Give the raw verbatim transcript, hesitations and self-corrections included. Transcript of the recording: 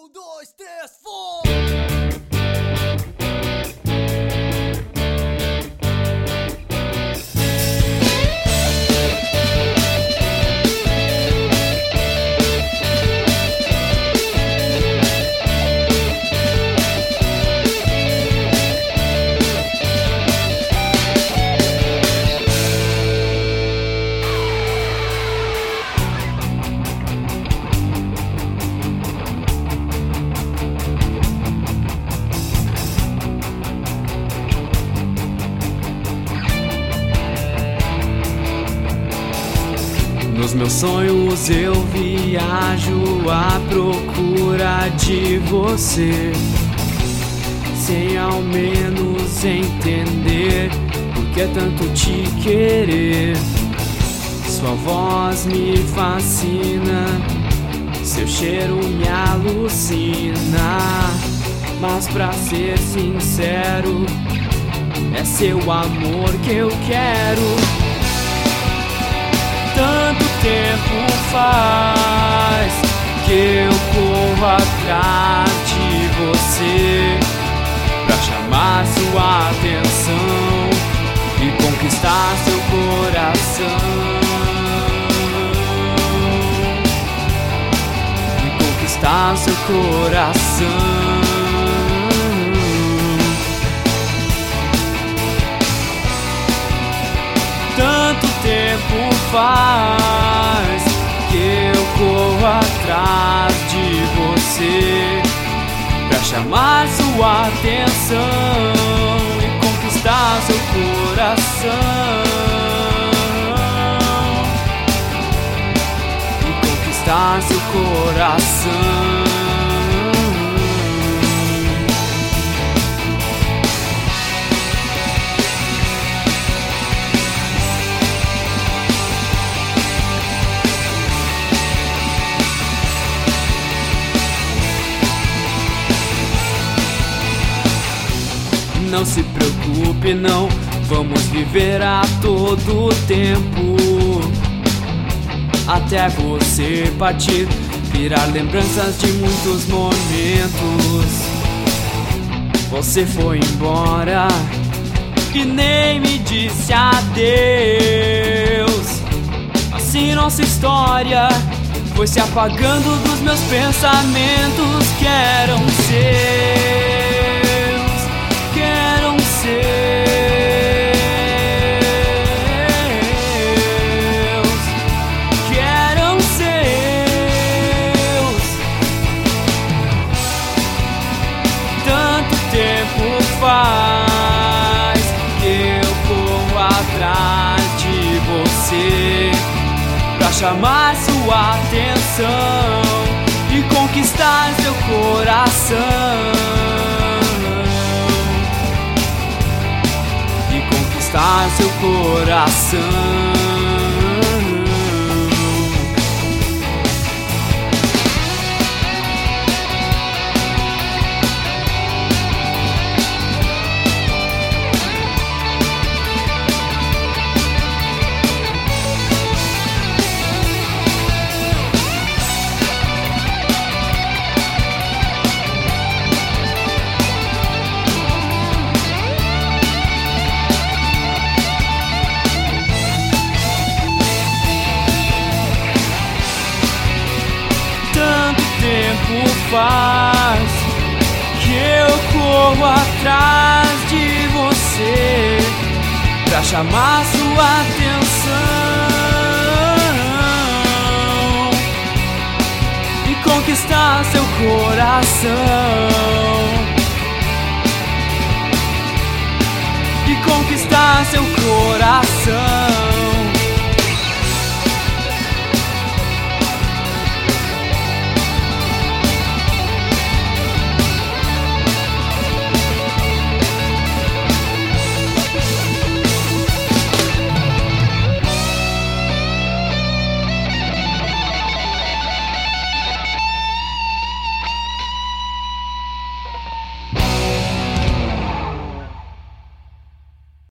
Um, dois, três, foi! Nos meus sonhos eu viajo à procura de você, sem ao menos entender por que tanto te querer. Sua voz me fascina, seu cheiro me alucina, mas pra ser sincero, é seu amor que eu quero. Tanto tempo faz que eu corro atrás de você, pra chamar sua atenção e conquistar seu coração, e conquistar seu coração. Tanto tempo faz que eu corro atrás de você, pra chamar sua atenção e conquistar seu coração, e conquistar seu coração. Não se preocupe, não, vamos viver a todo tempo, até você partir, virar lembranças de muitos momentos. Você foi embora e nem me disse adeus. Assim nossa história foi se apagando dos meus pensamentos que eram seus. Faz que eu corro atrás de você, pra chamar sua atenção e conquistar seu coração, e conquistar seu coração. Tempo faz que eu corro atrás de você, pra chamar sua atenção e conquistar seu coração, e conquistar seu coração.